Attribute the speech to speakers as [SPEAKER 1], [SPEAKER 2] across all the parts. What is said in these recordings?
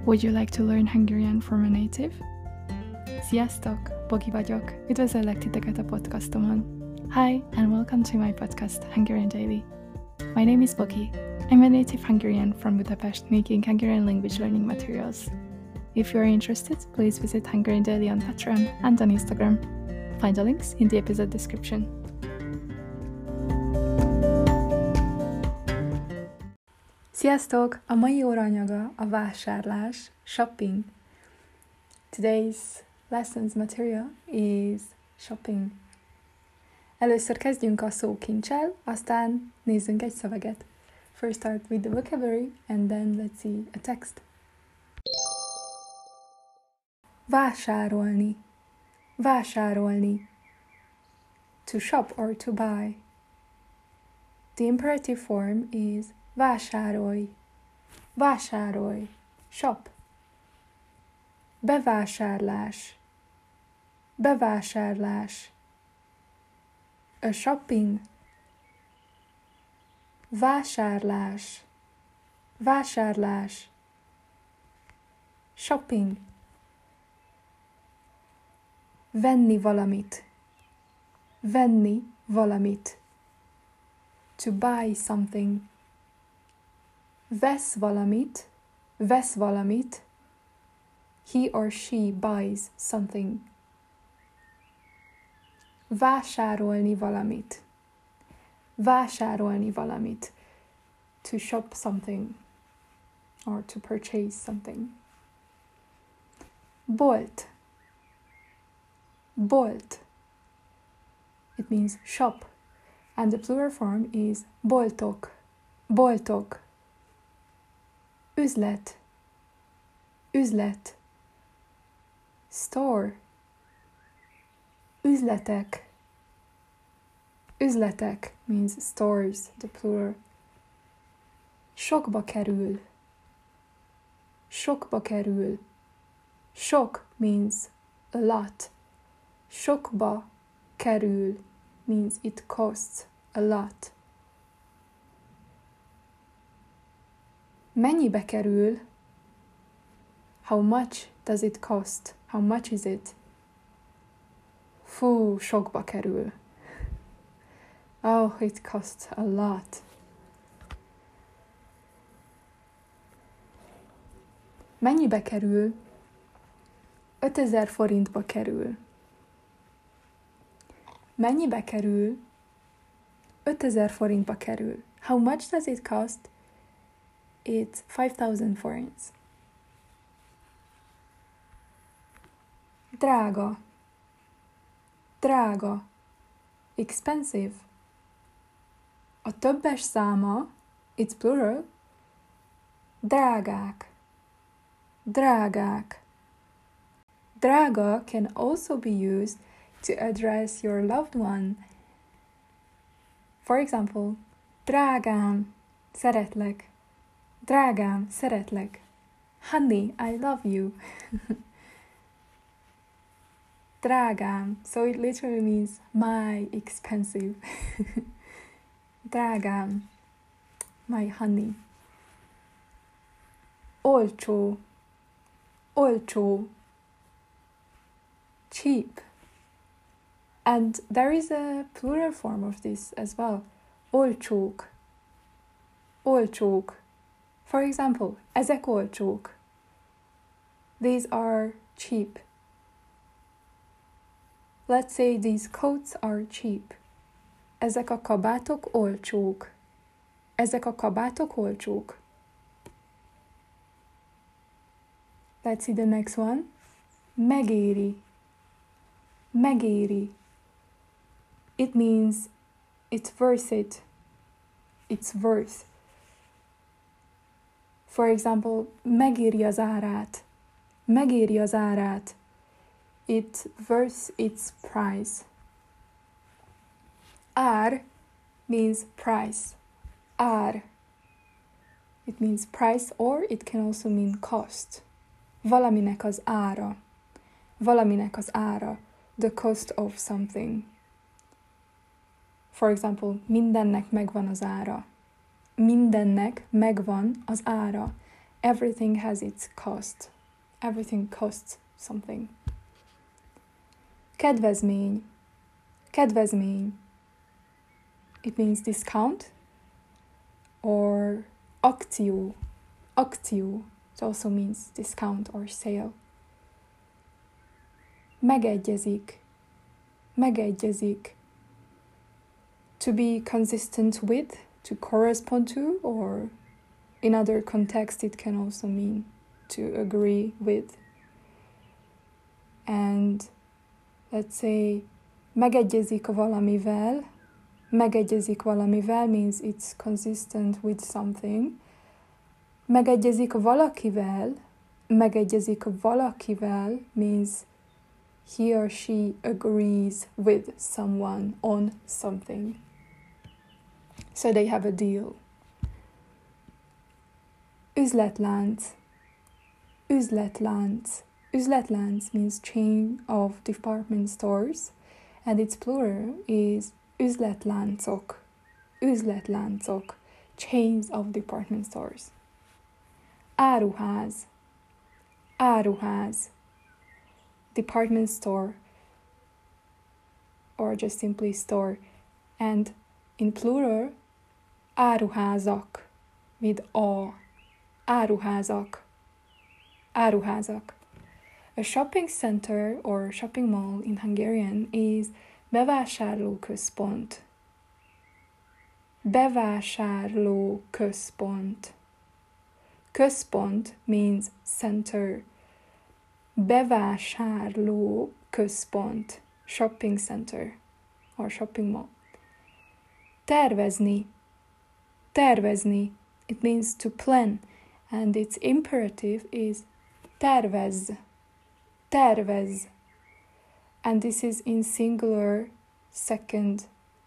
[SPEAKER 1] Would you like to learn Hungarian from a native? Sziasztok! Bogi vagyok. Üdvözöllek titeket a podcastomon. Hi, and welcome to my podcast, Hungarian Daily. My name is Bogi. I'm a native Hungarian from Budapest making Hungarian language learning materials. If you are interested, please visit Hungarian Daily on Patreon and on Instagram. Find the links in the episode description. Sziasztok! A mai óraanyaga a vásárlás, shopping. Today's lessons material is shopping. Először kezdjünk a szókincsel, aztán nézzünk egy szöveget. First start with the vocabulary and then let's see a text. Vásárolni. Vásárolni. To shop or to buy. The imperative form is vásárolj. Vásárolj. Shop. Bevásárlás. Bevásárlás. A shopping. Vásárlás. Vásárlás. Shopping. Venni valamit. Venni valamit. To buy something. Vesz valamit. Vesz valamit. He or she buys something. Vásárolni valamit. Vásárolni valamit. To shop something. Or to purchase something. Bolt. Bolt. It means shop. And the plural form is boltok. Boltok. Üzlet. Üzlet. Store. Üzletek. Üzletek means stores, the plural. Sokba kerül. Sokba kerül. Sok means a lot. Sokba kerül means it costs a lot. Mennyibe kerül? How much does it cost? How much is it? Fú, sokba kerül. Oh, it costs a lot. Mennyibe kerül? 5000 forintba kerül. Mennyibe kerül? 5000 forintba kerül. How much does it cost? It's 5000 forints. Drága. Drága. Expensive. A többes száma, it's plural, drágák. Drágák. Drága can also be used to address your loved one. For example, drágám, szeretlek. Drágám, szeretlek. Honey, I love you. Drágám. So it literally means my expensive. Drágám. My honey. Olcsó. Olcsó. Cheap. And there is a plural form of this as well. Olcsók. Olcsók. For example, ezek olcsók. These are cheap. Let's say these coats are cheap. Ezek a kabátok olcsók. Ezek a kabátok olcsók. Let's see the next one. Megéri. Megéri. It means it's worth it. It's worth. For example, megéri az árát. Megéri az árát. It's worth its price. Ár means price. Ár. It means price or it can also mean cost. Valaminek az ára. Valaminek az ára. The cost of something. For example, mindennek megvan az ára. Mindennek megvan az ára. everything has its cost. Everything costs something. Kedvezmény. Kedvezmény. It means discount or akció. Akció. It also means discount or sale. Megegyezik. Megegyezik. To be consistent with, to correspond to, or in other contexts it can also mean to agree with. And let's say megegyezik valamivel. Megegyezik valamivel means it's consistent with something. Megegyezik valakivel. Megegyezik valakivel means he or she agrees with someone on something. So they have a deal. Üzletlánc. Üzletlánc. Üzletlánc means chain of department stores, and its plural is üzletláncok. Üzletláncok. Chains of department stores. Áruház. Áruház. Department store, or just simply store. And in plural, áruházak with a. Áruházak. Áruházak. A shopping center or shopping mall in Hungarian is bevásárlóközpont. Bevásárlóközpont. Központ means center. Bevásárlóközpont. Shopping center or shopping mall. Tervezni. Tervezni. It means to plan, and its imperative is tervez. Tervez. And this is in singular second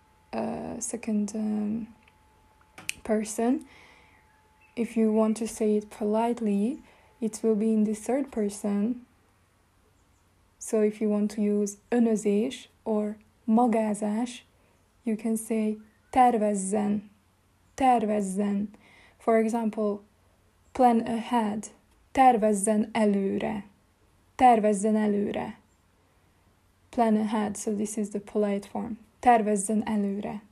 [SPEAKER 1] person. If you want to say it politely, it will be in the third person. So if you want to use önözés or magázás, you can say tervezzen. Tervezzen. For example, plan ahead. Tervezzen előre. Tervezzen előre. Plan ahead. So this is the polite form. Tervezzen előre.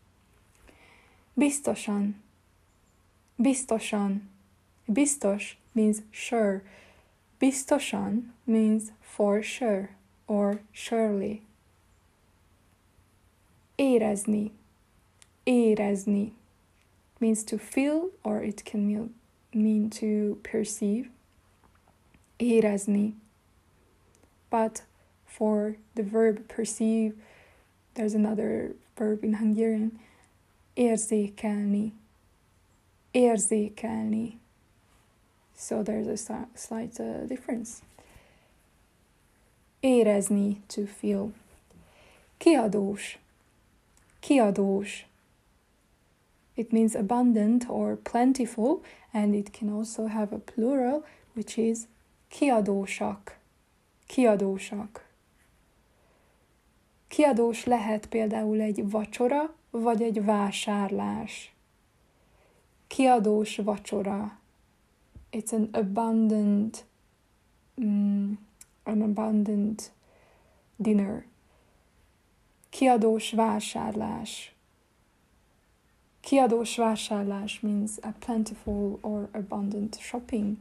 [SPEAKER 1] Biztosan. Biztosan. Biztos means sure. Biztosan means for sure or surely. Érezni. Érezni means to feel, or it can mean to perceive. Érezni. But for the verb perceive, there's another verb in Hungarian. Érzékelni. Érzékelni. So there's a slight difference. Érezni, to feel. Kiadós. Kiadós. It means abundant or plentiful, and it can also have a plural, which is kiadósak. Kiadósak. Kiadós lehet például egy vacsora, vagy egy vásárlás. Kiadós vacsora. It's an abundant dinner. Kiadós vásárlás. Kiadós vásárlás means a plentiful or abundant shopping.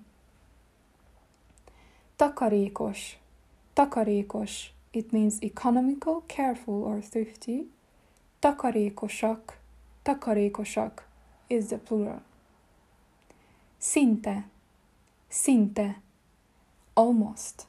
[SPEAKER 1] Takarékos. Takarékos. It means economical, careful, or thrifty. Takarékosak. Takarékosak is the plural. Szinte. Szinte. Almost.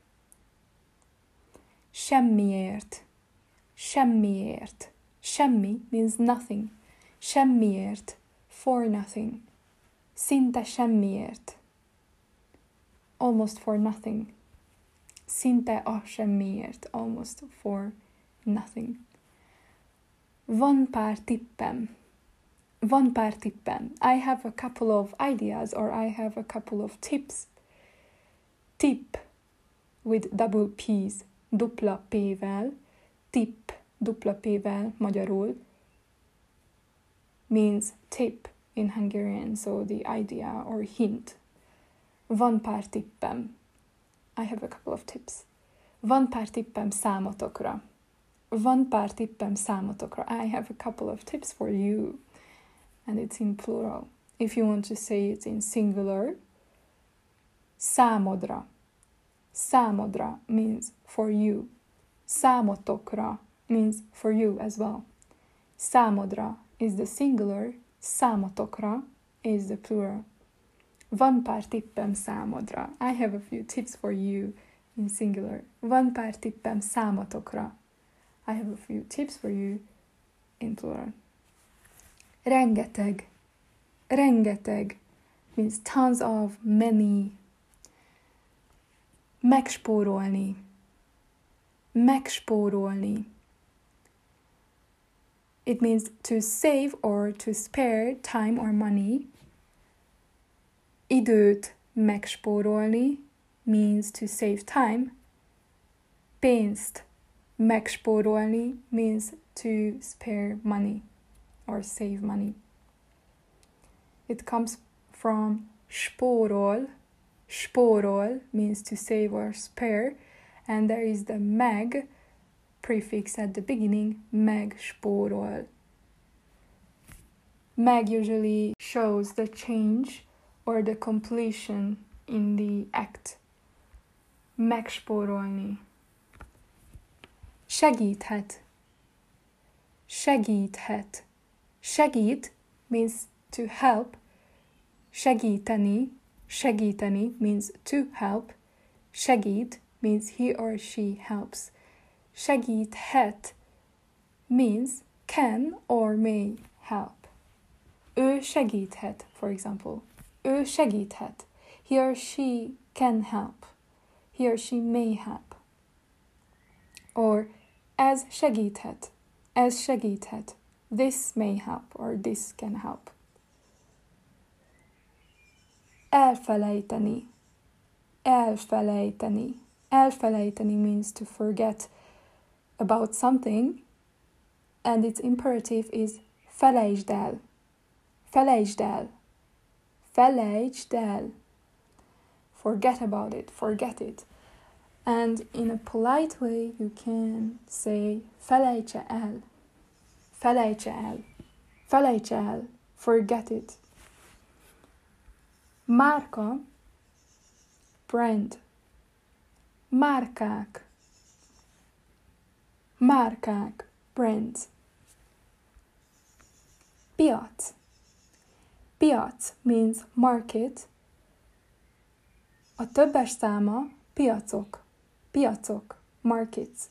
[SPEAKER 1] Semmiért. Semmiért. Semmi means nothing. Semmiért. For nothing. Szinte semmiért. Almost for nothing. Szinte a semmiért. Almost for nothing. Van pár tippem. Van pár tippem. I have a couple of ideas, or I have a couple of tips. Tip with double P's, dupla P-vel. Tip, dupla P-vel, magyarul, means tip in Hungarian, so the idea or hint. Van pár tippem. I have a couple of tips. Van pár tippem számotokra. Van pár tippem számotokra. I have a couple of tips for you. And it's in plural. If you want to say it in singular, számodra. Számodra means for you. Számotokra means for you as well. Számodra is the singular, számotokra is the plural. Van pár tippem számodra. I have a few tips for you in singular. Van pár tippem számotokra. I have a few tips for you in plural. Rengeteg. Rengeteg means tons of, many. Megspórolni. Megspórolni. It means to save or to spare time or money. Időt megspórolni means to save time. Pénzt megspórolni means to spare money or save money. It comes from spórol. Spórol means to save or spare, and there is the meg prefix at the beginning, megspórol. Meg usually shows the change or the completion in the act. Megspórolni. Segíthet. Segíthet. Segít means to help. Segíteni. Segíteni means to help. Segít means he or she helps. Segíthet means can or may help. Ő segíthet, for example. Ő segíthet. He or she can help. He or she may help. Or ez segíthet. Ez segíthet. This may help or this can help. Elfelejteni. Elfelejteni. Elfelejteni means to forget about something, and its imperative is felejtsd el. Felejtsd el. Felejtsd el. Forget about it. Forget it. And in a polite way, you can say felejtse el. Felejtse el. Felejtse el. Forget it. Márka, brand. Márkák. Márkák, brands. Piac. Piac means market. A többes száma piacok. Piacok, markets.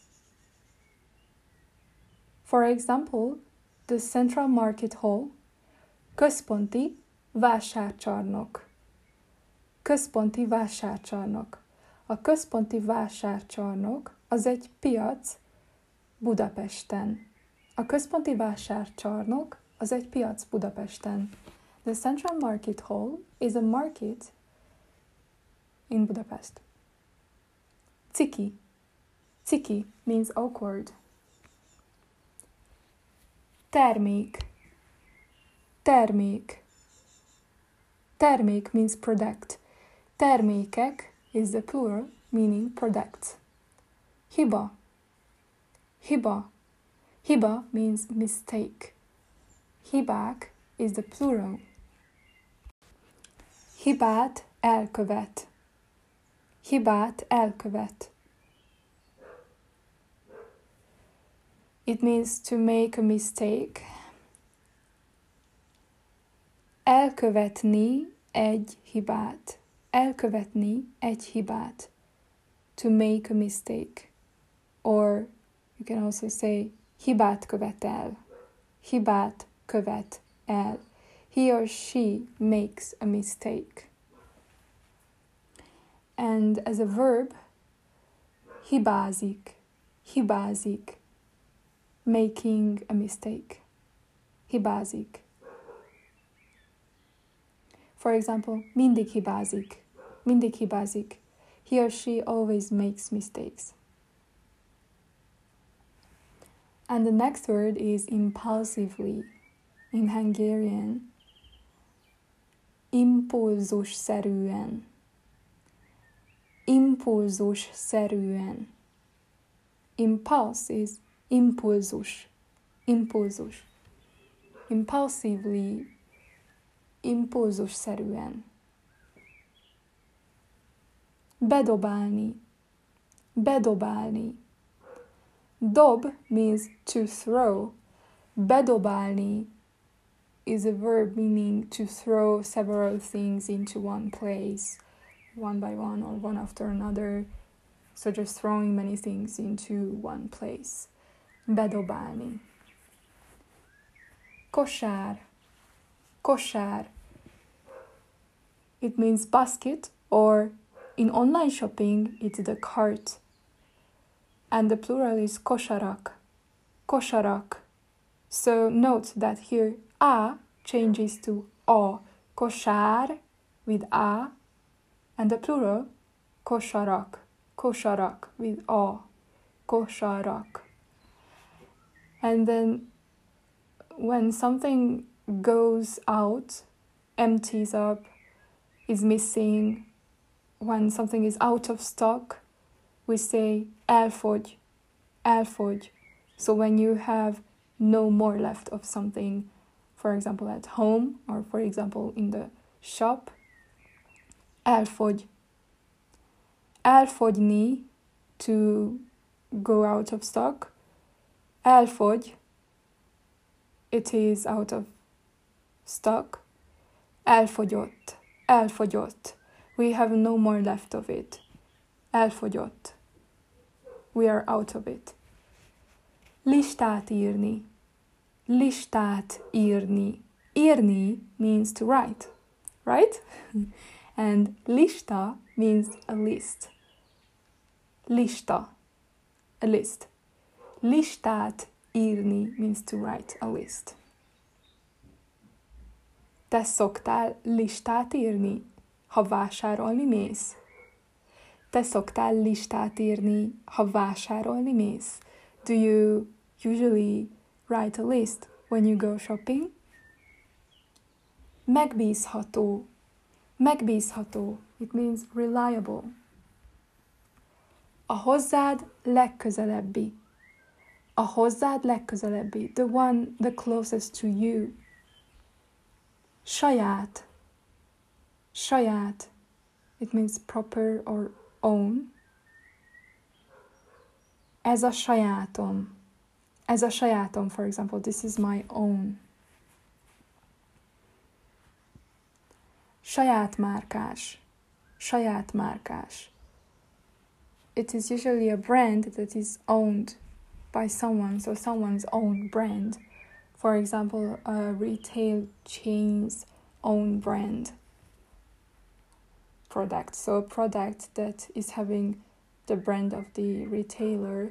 [SPEAKER 1] For example, the Central Market Hall, központi vásárcsarnok. Központi vásárcsarnok. A központi vásárcsarnok az egy piac Budapesten. A központi vásárcsarnok az egy piac Budapesten. The Central Market Hall is a market in Budapest. Ciki. Ciki means awkward. Termék. Termék. Termék means product. Termékek is the plural, meaning products. Hiba. Hiba. Hiba means mistake. Hibák is the plural. Hibát elkövet. Hibát elkövet. It means to make a mistake. Elkövetni egy hibát. Elkövetni egy hibát. To make a mistake. Or you can also say hibát követ el. Hibát követ el. He or she makes a mistake. And as a verb, hibázik. Hibázik. Making a mistake. Hibázik. For example, mindig hibázik. Mindig hibázik. He or she always makes mistakes. And the next word is impulsively. In Hungarian, impulzusszerűen. impulzus-szerűen. Impulse is impulzus. Impulzus. Impulsively, impulzus-szerűen. Bedobálni. Bedobálni. Dob means to throw. Bedobálni is a verb meaning to throw several things into one place, one by one or one after another. So just throwing many things into one place. Bedobálni. Kosár. Kosár. It means basket, or in online shopping, it's the cart. And the plural is kosarak. Kosarak. So note that here a changes to a. Kosár with a, and the plural kosarak. Kosarak with a. Kosarak. And then when something goes out, empties up, is missing, when something is out of stock, we say elfogy, elfogy. So when you have no more left of something, for example at home, or for example in the shop, elfogy. Elfogyni, to go out of stock. Elfogy, it is out of stock. Elfogyott, elfogyott. We have no more left of it. Elfogyott. We are out of it. Listát írni. Listát írni. Írni means to write, right? And lista means a list. Lista, a list. Listát írni means to write a list. Te szoktál listát írni, ha vásárolni mész? Te szoktál listát írni, ha vásárolni mész? Do you usually write a list when you go shopping? Megbízható. Megbízható. It means reliable. A hozzád legközelebbi. A hozzád legközelebbi. The one the closest to you. Saját. Saját. It means proper or own. Ez a sajátom. Ez a sajátom, for example. This is my own. Saját márkás. Saját márkás. It is usually a brand that is owned by someone, so someone's own brand. For example, a retail chain's own brand product. So a product that is having the brand of the retailer,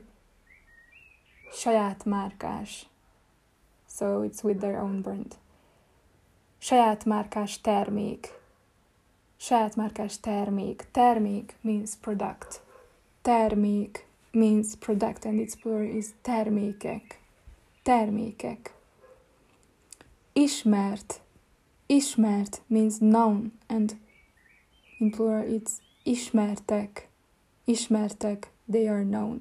[SPEAKER 1] saját márkás. So it's with their own brand. Saját márkás termék. Saját márkás termék. Termék means product. Termék means product, and its plural is termékek. Termékek. Ismert. Ismert means known, and in plural it's ismertek. Ismertek, they are known.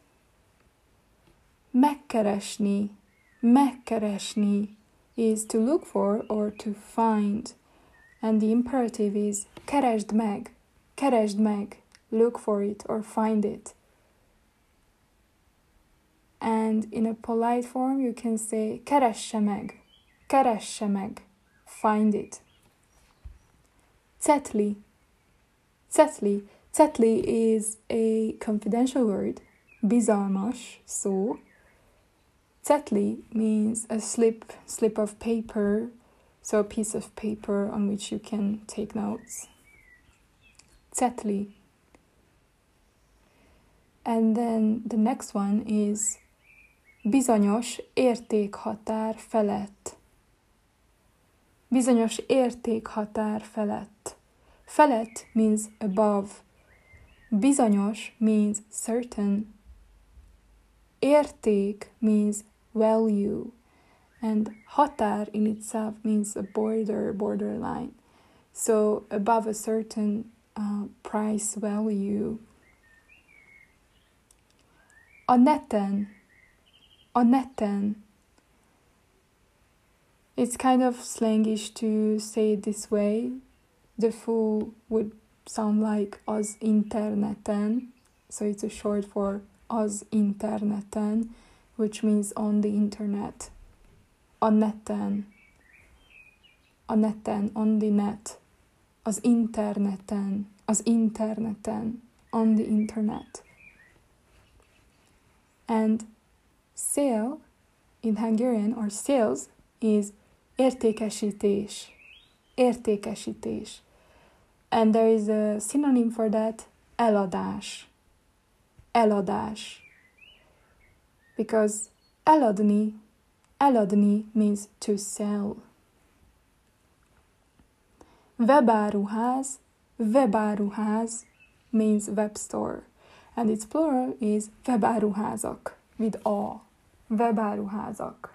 [SPEAKER 1] Megkeresni. Megkeresni is to look for or to find. And the imperative is keresd meg. Keresd meg. Look for it or find it. And in a polite form you can say keresse meg. Keresse meg. Find it. Cetli. Cetli. Cetli is a confidential word. Bizalmas szó. Cetli means a slip of paper, so a piece of paper on which you can take notes. Cetli. And then the next one is bizonyos értékhatár felett. Bizonyos értékhatár felett. Felett means above. Bizonyos means certain. Érték means value. And határ in itself means a borderline. So above a certain price value. A neten. It's kind of slangish to say it this way. The full would sound like az interneten. So it's a short for az interneten, which means on the internet. A neten, on the net. Az interneten, on the internet. And sale in Hungarian, or sales, is értékesítés. And there is a synonym for that, eladás. Because eladni means to sell. Webáruház means web store. And its plural is webáruházak, with a. Webáruházak.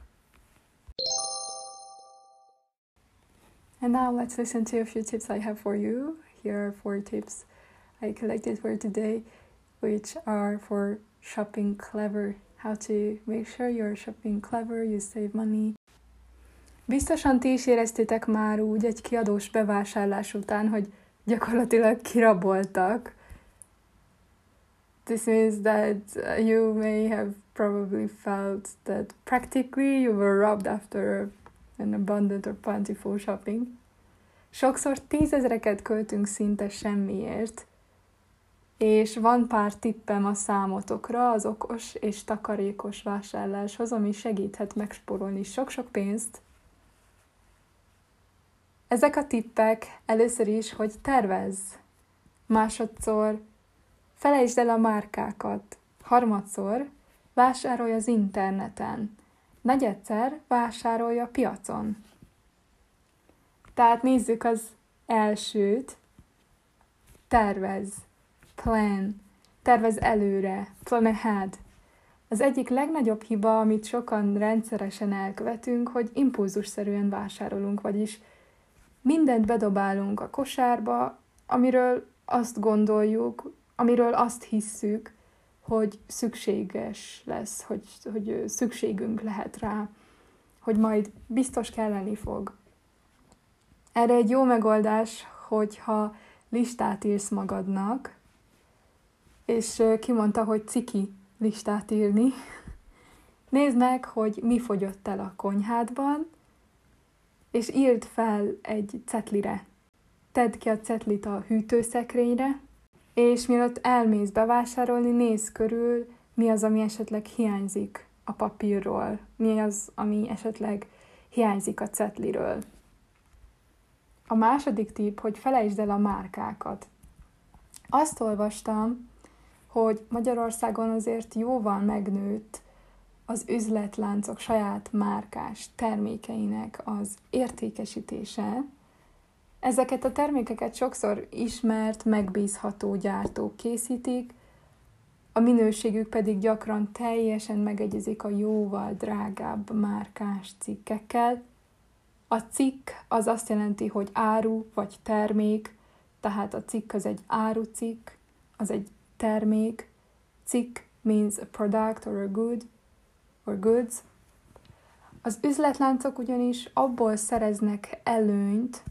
[SPEAKER 1] And now let's listen to a few tips I have for you. Here are 4 tips I collected for today, which are for shopping clever. How to make sure you're shopping clever, you save money. Biztosan ti is éreztétek már úgy egy kiadós bevásárlás után, hogy gyakorlatilag kiraboltak. This means that you may have probably felt that practically you were robbed after an abundant or plentiful shopping. Sokszor 10 000-eket költünk szinte semmiért, és van pár tippem a számotokra az okos és takarékos vásárláshoz, ami segíthet megspórolni sok-sok pénzt. Ezek a tippek először is, hogy tervezz. Másodszor, felejtsd el a márkákat. Harmadszor, vásárolj az interneten. Negyedszer, vásárolj a piacon. Tehát nézzük az elsőt. Tervezz. Plan. Tervezz előre. Plan ahead. Az egyik legnagyobb hiba, amit sokan rendszeresen elkövetünk, hogy impulzusszerűen vásárolunk, vagyis mindent bedobálunk a kosárba, amiről azt gondoljuk, amiről azt hisszük, hogy szükséges lesz, hogy szükségünk lehet rá, hogy majd biztos kelleni fog. Erre egy jó megoldás, hogyha listát írsz magadnak, és kimondta, hogy ciki listát írni. Nézd meg, hogy mi fogyott el a konyhádban, és írd fel egy cetlire. Tedd ki a cetlit a hűtőszekrényre, és mielőtt elmész bevásárolni, nézz körül, mi az, ami esetleg hiányzik a papírról, mi az, ami esetleg hiányzik a cetliről. A második tipp, hogy felejtsd el a márkákat. Azt olvastam, hogy Magyarországon azért jóval megnőtt az üzletláncok saját márkás termékeinek az értékesítése. Ezeket a termékeket sokszor ismert, megbízható gyártók készítik, a minőségük pedig gyakran teljesen megegyezik a jóval drágább márkás cikkekkel. A cikk az azt jelenti, hogy áru vagy termék, tehát a cikk az egy árucikk, az egy termék. Cikk means a product or a good or goods. Az üzletláncok ugyanis abból szereznek előnyt,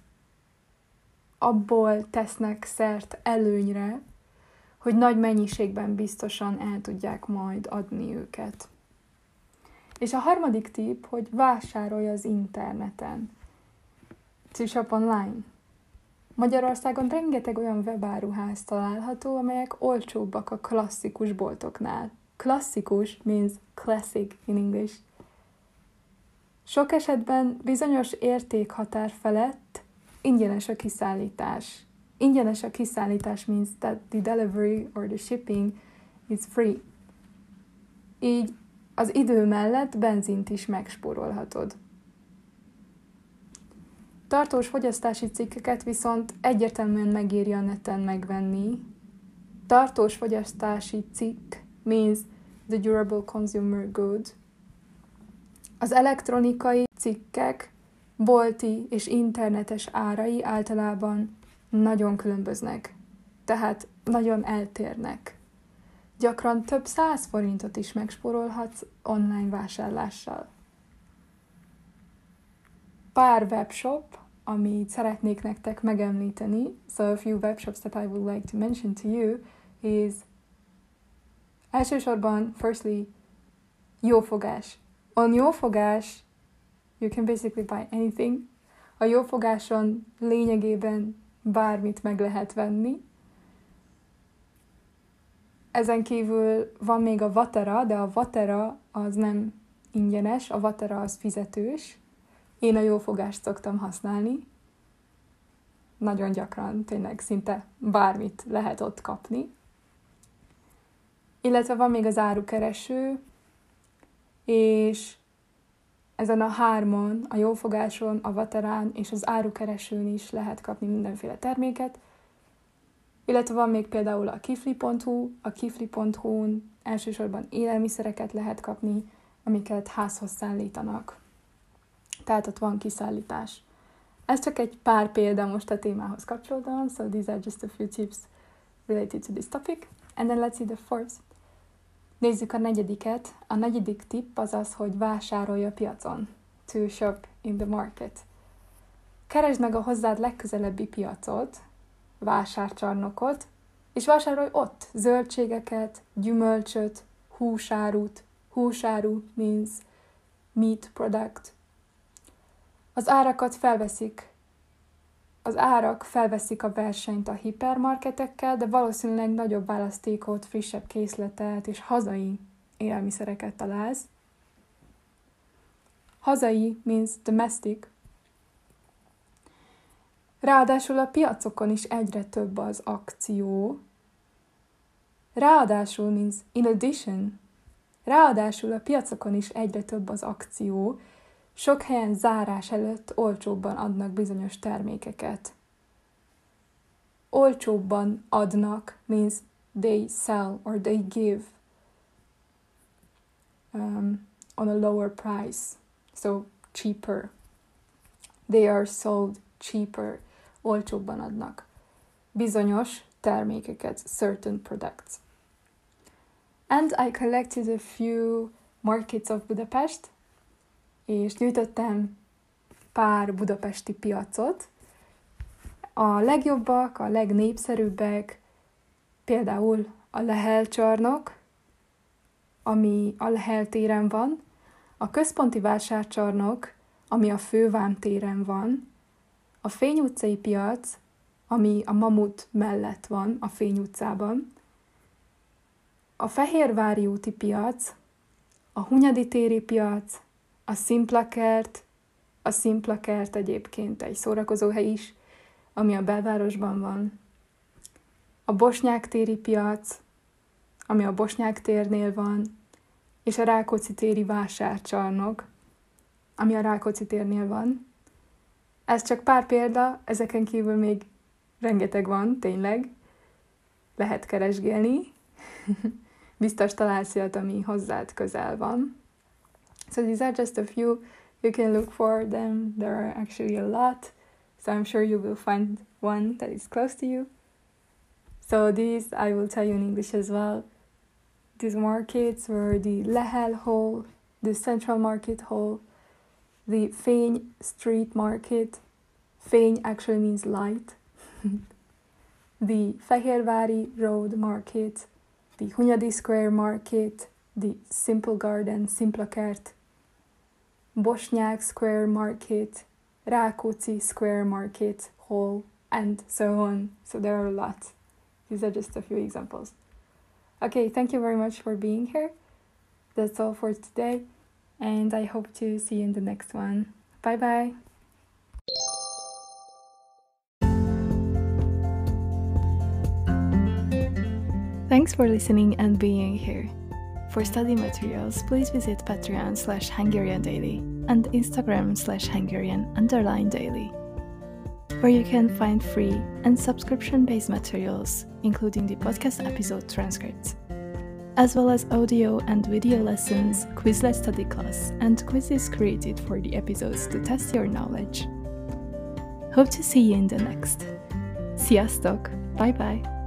[SPEAKER 1] abból tesznek szert előnyre, hogy nagy mennyiségben biztosan el tudják majd adni őket. És a harmadik tipp, hogy vásárolj az interneten. To shop online. Magyarországon rengeteg olyan webáruház található, amelyek olcsóbbak a klasszikus boltoknál. Klasszikus means classic in English. Sok esetben bizonyos értékhatár felett ingyenes a kiszállítás. Ingyenes a kiszállítás means that the delivery or the shipping is free. Így az idő mellett benzint is megspórolhatod. Tartós fogyasztási cikkeket viszont egyértelműen megéri a neten megvenni. Tartós fogyasztási cikk means the durable consumer good. Az elektronikai cikkek bolti és internetes árai általában nagyon különböznek. tehát nagyon eltérnek. Gyakran több 100 forintot is megspórolhatsz online vásárlással. Pár webshop, amit szeretnék nektek megemlíteni, so a few webshops that I would like to mention to you is elsősorban, firstly, Jófogás. On Jófogás, you can basically buy anything. A Jófogáson lényegében bármit meg lehet venni. Ezen kívül van még a Vatera, de a Vatera az nem ingyenes, a Vatera az fizetős. Én a Jófogást szoktam használni. Nagyon gyakran, tényleg szinte bármit lehet ott kapni. Illetve van még az árukereső, és ezen a 3-on, a Jófogáson, a Vaterán és az árukeresőn is lehet kapni mindenféle terméket. Illetve van még például a kifli.hu, a kifli.hu-n elsősorban élelmiszereket lehet kapni, amiket házhoz szállítanak. Tehát ott van kiszállítás. Ez csak egy pár példa most a témához kapcsolódóan, so these are just a few tips related to this topic. And then let's see the fourth. Nézzük a 4. A 4. tipp az az, hogy vásárolj a piacon. To shop in the market. Keresd meg a hozzád legközelebbi piacot, vásárcsarnokot, és vásárolj ott zöldségeket, gyümölcsöt, húsárut. Húsáru means meat product. Az árak felveszik a versenyt a hipermarketekkel, de valószínűleg nagyobb választékot, frissebb készletet és hazai élelmiszereket találsz. Hazai means domestic. Ráadásul a piacokon is egyre több az akció. Ráadásul means in addition. Ráadásul a piacokon is egyre több az akció. Sok helyen zárás előtt olcsóbban adnak bizonyos termékeket. Olcsóbban adnak means they sell or they give on a lower price. So cheaper. They are sold cheaper. Olcsóbban adnak bizonyos termékeket, certain products. And I collected a few markets of Budapest, és gyűjtöttem pár budapesti piacot. A legjobbak, a legnépszerűbbek, például a Lehel csarnok, ami a Lehel téren van, a központi vásárcsarnok, ami a Fővám téren van, a Fény utcai piac, ami a Mamut mellett van, a Fény utcában, a Fehérvári úti piac, a Hunyadi téri piac, a Szimpla kert egyébként egy szórakozóhely is, ami a belvárosban van, a Bosnyák téri piac, ami a Bosnyák térnél van, és a Rákóczi téri vásárcsarnok, ami a Rákóczi térnél van. Ez csak pár példa, ezeken kívül még rengeteg van, tényleg. Lehet keresgélni. Biztos találsz olyat, ami hozzád közel van. So these are just a few. You can look for them. There are actually a lot. So I'm sure you will find one that is close to you. So these, I will tell you in English as well. These markets were the Lehel Hall, the Central Market Hall, the Fény Street Market. Fény actually means light. The Fehérvári Road Market, the Hunyadi Square Market, the Simple Garden, Szimpla kert, Bosnyák Square Market, Rákóczi Square Market Hall, and so on. So there are a lot. These are just a few examples. Okay, thank you very much for being here. That's all for today, and I hope to see you in the next one. Bye bye. Thanks for listening and being here. For study materials, please visit Patreon/HungarianDaily and Instagram/Hungarian_daily, where you can find free and subscription-based materials, including the podcast episode transcripts, as well as audio and video lessons, Quizlet study class, and quizzes created for the episodes to test your knowledge. Hope to see you in the next. Sziasztok! Bye bye!